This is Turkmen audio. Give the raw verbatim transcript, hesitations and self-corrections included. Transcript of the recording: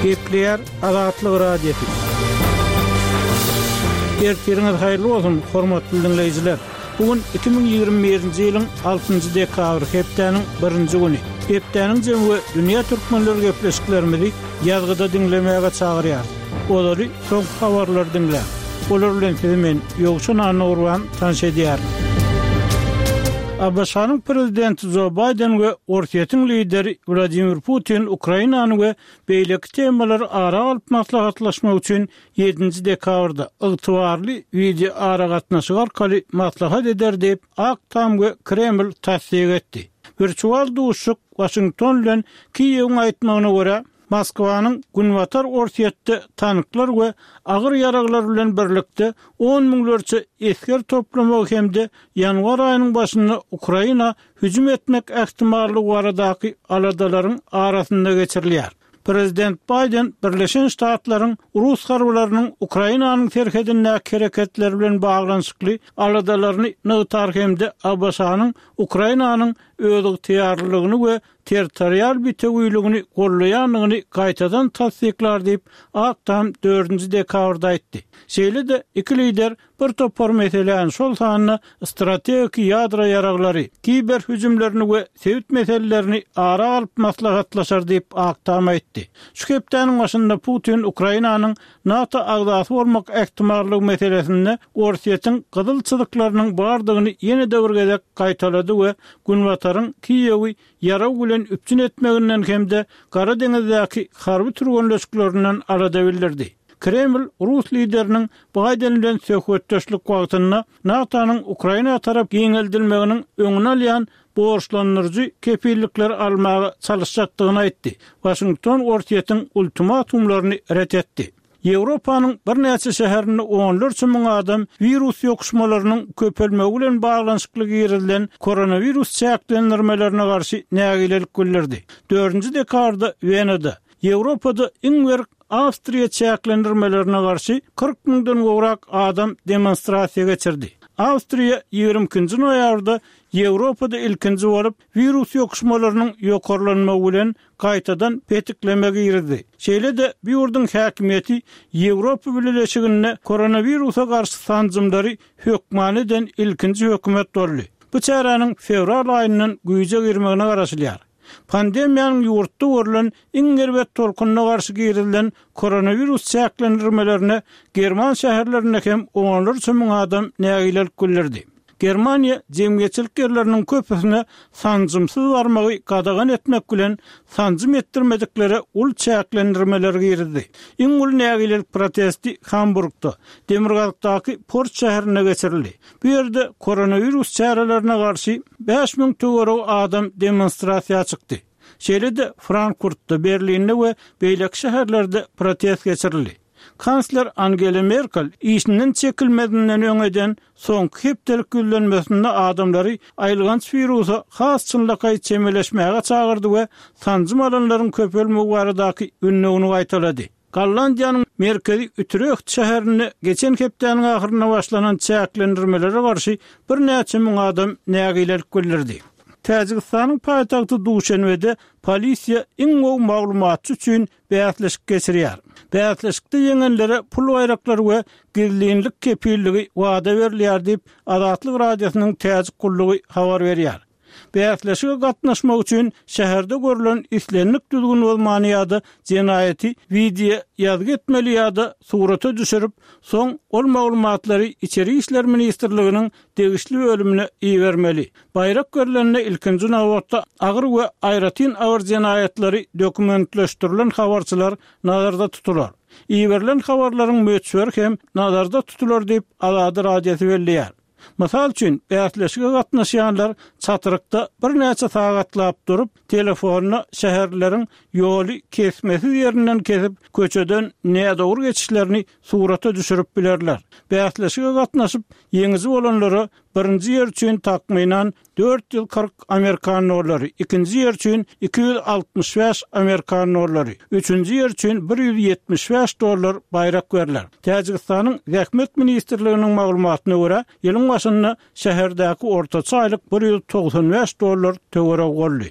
Gepleyer Azatlyk radiosu. Ertiriniz hayırlı olsun, hormatly dinleyijiler. Bugün iki bin ýygrimi birinji ýylyň altynjy dekabr hepdeniň birinji güni. Hepdeniň jemgy dünýä türkmenleri gepleşiklerimizi ýazgyda dinlemäge çagyrýar. Olary soň habarlar dinler. Olar bilen siziň ýogşun anurwan tanış edýär. Abşanyň prezidenti Joe Biden we Ortiýetiň lideri Vladimir Putin Ukrainany we beýleki temalary ara alyp maslahatlaşmak üçin ýedinji dekabrda ygtybarly video ara gatnaşyk arkaly maslahat eder diýip Aktam we Kreml tasdik etdi. Virtual duşuk Washington bilen Kiýewiň aýtmagyna görä Moskwanyň Günwatar Ortiýetde tanyklar we agyr ýaraglar bilen birlikde on miňlerçe esker toplamak hemde ýanwar aýynyň başynda Ukraina hüjüm etmek ähtimallygy baradaky aladalaryň arasynda geçirilýär. Prezident Biden Birleşen Ştatlaryň Rus harbylarynyň Ukrainanyň terhedindäki hereketleri bilen baglanyşykly aladalaryny nytar hemde Abşanyň Ukrainanyň özüň tiýarlygyny we territorial bitegüýligini gollaýanyny gaýtadan tasdiklar diýip Aktam dördünji dekabrda aýtdy. Şeýle-de iki lider bir topar meselelerini şol sanyna strategik ýadra ýaraglary, kiber hüjümlerini we sewit meselelerini ara alyp maslahatlaşar diýip Aktam aýtdy. Şu hepdeniň başynda Putin Ukrainanyň NATO agdasy bolmak ähtimallygy meselesinde Ortiýetiň gyzyl çyzyklarynyň bardygyny ýene-de bir gezek gaýtalady we Günwataryň Kiýewi ýaraw bilen üpçün etmeginden hemde Gara deňizdäki harby türgenleşiklerinden arada bildirdi. Kreml Rus lideriniň Biden bilen söhbetdeşlik wagtyna NATO'nyň Ukraina tarap ýeňeldilmeginiň öňüne alýan borçlanyrjy kepillikler almagy çalışjakdygyny aýtdy. Washington Ortiýetiň ultimatumlaryny ret etdi. Ýewropanyň bir näçe şäherinde onlarça müň adam virus ýokuşmalarynyň köpelmegi bilen baglanyşykly girilen koronavirus çäklendirmelerine garşy nägilelik bildirdi. dördünji dekabrda Wenada, Ýewropada iň berk Awstriýa çäklendirmelerine garşy kırk miňden gowrak adam demonstrasiýa geçirdi. Awstriýa ýygrimi ikinji noýabrda Ýewropada ilkinji bolup virus ýokuşmalarynyň ýokarlanmagy bilen gaýtadan petiklemegi girdi. Şeýle-de bu ýurduň häkimiýeti Ýewropa Birleşigine koronavirusa garşy sanjymlary hökman eden ilkinji hökümet boldy. Bu çäranyň fevral aýyndan güýje girmegine garaşylýar. Pandemiýanyň ýurtda görülen iň gerbet tolkunyna garşy girilen koronavirus çäklendirmelerine German şäherlerinde hem onlarça müň adam nägilelik bildirdi. Germaniýa jemgyýetçilik ýerleriniň köpüsine sanjymsyz barmagy gadagan etmek bilen sanjym etdirmediklere ul çäklendirmeler girdi. Iň ul nägilelik protesti Hamburgda, Demirgazdaky Port şäherine geçirildi. Bu ýerde koronavirus çärelerine garşy beş miň töwerek adam demonstrasiýa çykdy. Şeýle-de Frankfurtda, Berlinde we beýleki şäherlerde protest geçirildi. Kansler Angela Merkel işinden çekilmedinden öňeden soňky hepdelik güllenmesinde adamlary aýlygans virusa has çynlykay çemeleşmäge çagyrdy we sanjym alanlaryň köpelmegi baradaky ünlegini gaýtalady. Gollandiýanyň merkezi Utrecht şäherine geçen hepdeniň ahyryna başlanan çäklendirmelere garşy bir näçe müň adam nägilelik bildirdi. Täjikistanyň paýtagty Duşanbede polisiýa iň gowy maglumatçy üçin bäýatleşik geçirýär. Bäýatleşikde ýeňenlere pul bayraklary we gizlinlik kepilligi wada berilýär diýip Azatlyk radiosynyň täzik gullugy habar berýär. Bäýatleşige gatnaşmak üçin şäherde görülen islenlik düzgün bolmany ýa-da jenaýaty video ýazgy etmeli ýa-da surata düşürip soň ol maglumatlary İçeri işler ministrliginiň degişli bölümine iýermeli. Bayrak görülenine ilkinji nowatda agyr we aýratyn awar jenaýatlary dokumentleşdirilen habarçylar nazarda tutular. Iýerilen habarlaryň möçber hem nazarda tutular diýip Azatlyk radiosu belliýär. Mysal üçin, bäýatleşige gatnaşýanlar çatyrykda bir näçe sagatlap durup, telefonuna şäherleriň ýoly kesmesi ýerinden kesip, köçeden näde dogry geçişlerini surata düşürüp bilerler. Bäýatleşige gatnaşyp, ýeňizi bolanlara birinji ýer üçin takmynan dört ýyl kırk Amerikan dollary, ikinji ýer üçin iki yüz altmış beş Amerikan dollary, üçünji ýer üçin bir yüz ýetmiş beş dollar bayrak berler. Täjikistanyň Zähmet ministrliginiň maglumatyna görä, ýylyň başynda şäherdäki ortaça aýlyk bir yüz togsan beş dollar töwerek boldy.